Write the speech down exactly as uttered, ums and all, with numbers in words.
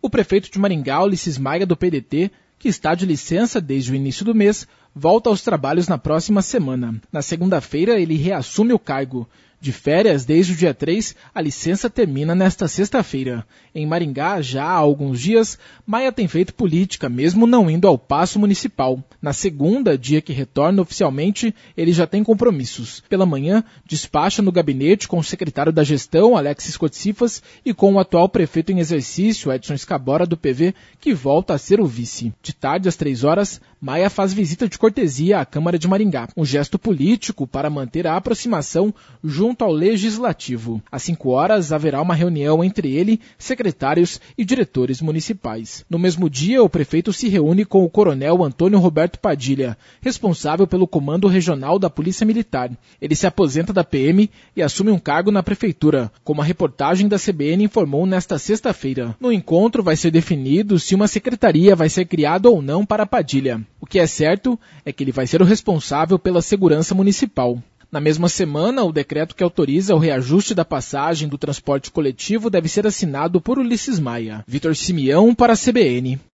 O prefeito de Maringá, Ulisses Maia, do P D T, que está de licença desde o início do mês, volta aos trabalhos na próxima semana. Na segunda-feira, ele reassume o cargo. De férias desde o dia três, a licença termina nesta sexta-feira. Em Maringá, já há alguns dias, Maia tem feito política, mesmo não indo ao Paço Municipal. Na segunda, dia que retorna oficialmente, ele já tem compromissos. Pela manhã, despacha no gabinete com o secretário da gestão, Alexis Cotsifas, e com o atual prefeito em exercício, Edson Escabora, do P V, que volta a ser o vice. De tarde, às três horas, Maia faz visita de cortesia à Câmara de Maringá, um gesto político para manter a aproximação junto ao Legislativo. Às cinco horas, haverá uma reunião entre ele, secretários e diretores municipais. No mesmo dia, o prefeito se reúne com o coronel Antônio Roberto Padilha, responsável pelo Comando Regional da Polícia Militar. Ele se aposenta da P M e assume um cargo na prefeitura, como a reportagem da C B N informou nesta sexta-feira. No encontro vai ser definido se uma secretaria vai ser criada ou não para Padilha. O que é certo é que ele vai ser o responsável pela segurança municipal. Na mesma semana, o decreto que autoriza o reajuste da passagem do transporte coletivo deve ser assinado por Ulisses Maia. Vitor Simeão para a C B N.